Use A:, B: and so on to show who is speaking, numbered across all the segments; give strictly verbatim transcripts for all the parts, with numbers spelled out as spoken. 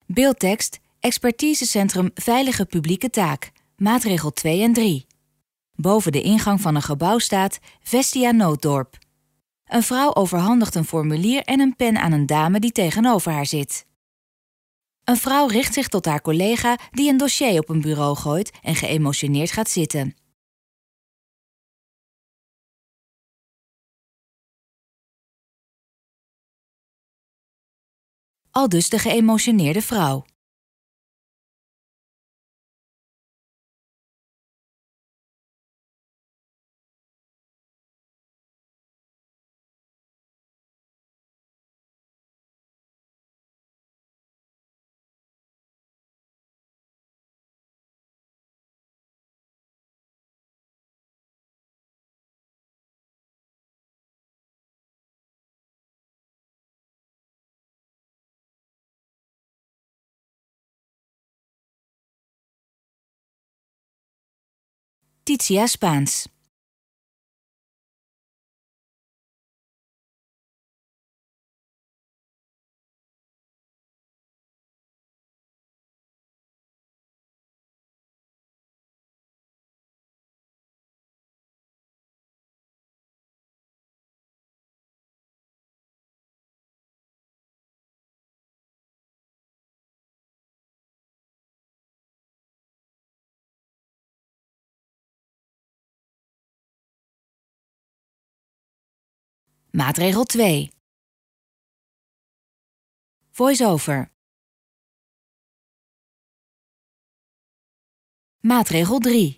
A: Beeldtekst, expertisecentrum Veilige Publieke Taak, maatregel twee en drie. Boven de ingang van een gebouw staat Vestia Nooddorp. Een vrouw overhandigt een formulier en een pen aan een dame die tegenover haar zit. Een vrouw richt zich tot haar collega die een dossier op een bureau gooit en geëmotioneerd gaat zitten. Aldus de geëmotioneerde vrouw. Titia Spaans. Maatregel twee. Voice-over. Maatregel drie.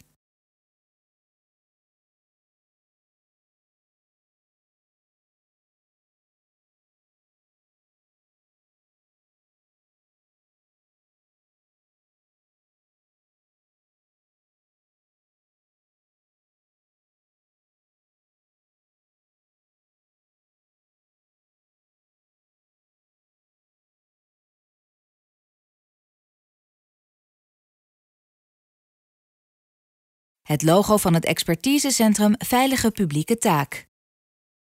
A: Het logo van het expertisecentrum Veilige Publieke Taak.